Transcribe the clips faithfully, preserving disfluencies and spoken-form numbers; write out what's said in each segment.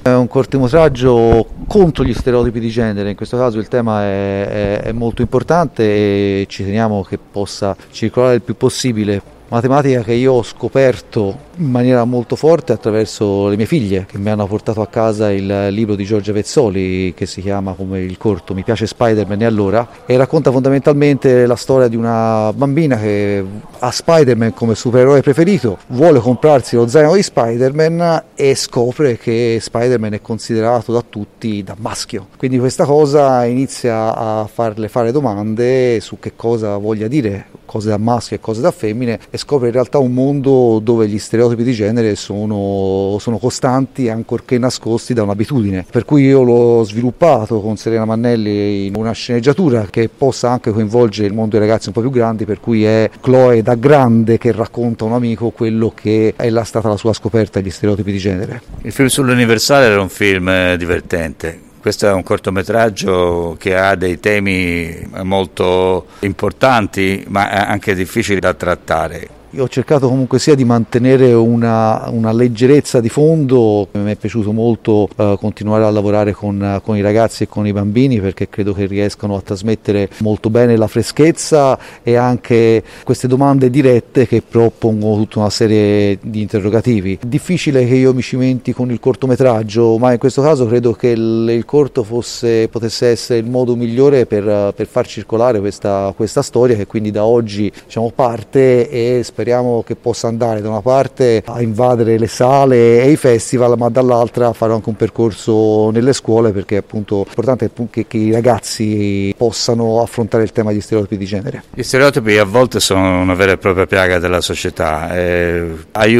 È un cortometraggio contro gli stereotipi di genere, in questo caso il tema è, è, è molto importante e ci teniamo che possa circolare il più possibile. Una tematica che io ho scoperto in maniera molto forte attraverso le mie figlie, che mi hanno portato a casa il libro di Giorgia Vezzoli che si chiama come il corto Mi piace Spider-Man e allora, e racconta fondamentalmente la storia di una bambina che ha Spider-Man come supereroe preferito, vuole comprarsi lo zaino di Spider-Man e scopre che Spider-Man è considerato da tutti da maschio. Quindi questa cosa inizia a farle fare domande su che cosa voglia dire cose da maschio e cose da femmine, e scopre in realtà un mondo dove gli stereotipi di genere sono, sono costanti ancorché nascosti da un'abitudine. Per cui io l'ho sviluppato con Serena Mannelli in una sceneggiatura che possa anche coinvolgere il mondo dei ragazzi un po' più grandi, per cui è Chloe da grande che racconta a un amico quello che è la, stata la sua scoperta degli stereotipi di genere. Il film sull'Universale era un film divertente. Questo è un cortometraggio che ha dei temi molto importanti ma anche difficili da trattare. Io ho cercato comunque sia di mantenere una, una leggerezza di fondo. Mi è piaciuto molto uh, continuare a lavorare con, con i ragazzi e con i bambini, perché credo che riescano a trasmettere molto bene la freschezza e anche queste domande dirette che però pongono tutta una serie di interrogativi. Difficile che io mi cimenti con il cortometraggio, ma in questo caso credo che il, il corto fosse, potesse essere il modo migliore per, per far circolare questa, questa storia, che quindi da oggi diciamo, parte e speriamo che possa andare da una parte a invadere le sale e i festival, ma dall'altra a fare anche un percorso nelle scuole, perché appunto è importante che, che i ragazzi possano affrontare il tema degli stereotipi di genere. Gli stereotipi a volte sono una vera e propria piaga della società, eh,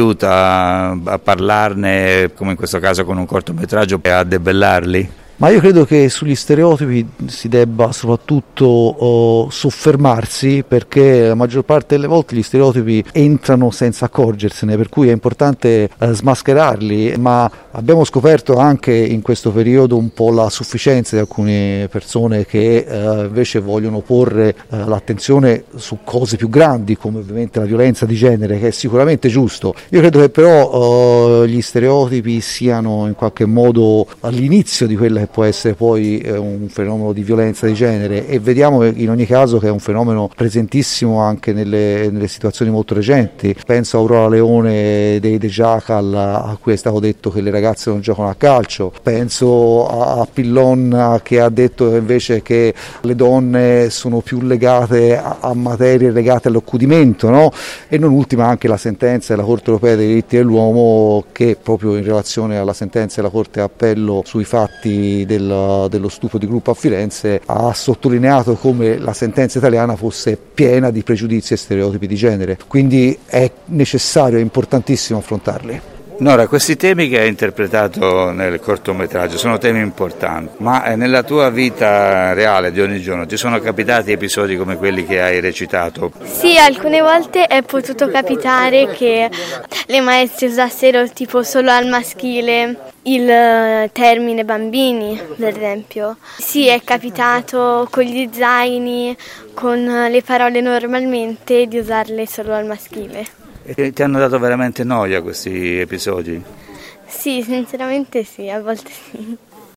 aiuta a parlarne, come in questo caso con un cortometraggio, a debellarli. Ma io credo che sugli stereotipi si debba soprattutto oh, soffermarsi, perché la maggior parte delle volte gli stereotipi entrano senza accorgersene, per cui è importante eh, smascherarli, ma abbiamo scoperto anche in questo periodo un po' la sufficienza di alcune persone che eh, invece vogliono porre eh, l'attenzione su cose più grandi, come ovviamente la violenza di genere, che è sicuramente giusto. Io credo che però eh, gli stereotipi siano in qualche modo all'inizio di quella che può essere poi eh, un fenomeno di violenza di genere, e vediamo in ogni caso che è un fenomeno presentissimo anche nelle, nelle situazioni molto recenti. Penso a Aurora Leone dei The Jackal, a cui è stato detto che le ragazze non giocano a calcio, penso a, a Pillon che ha detto invece che le donne sono più legate a, a materie legate all'accudimento, no? E non ultima anche la sentenza della Corte Europea dei diritti dell'uomo, che proprio in relazione alla sentenza della Corte d'Appello sui fatti Del, dello stupro di gruppo a Firenze ha sottolineato come la sentenza italiana fosse piena di pregiudizi e stereotipi di genere, quindi è necessario, è importantissimo affrontarli. Nora, questi temi che hai interpretato nel cortometraggio sono temi importanti, ma nella tua vita reale di ogni giorno ti sono capitati episodi come quelli che hai recitato? Sì, alcune volte è potuto capitare che le maestre usassero tipo solo al maschile il termine bambini, per esempio. Sì, è capitato con gli zaini, con le parole normalmente, di usarle solo al maschile. E ti hanno dato veramente noia questi episodi? Sì, sinceramente sì, a volte sì.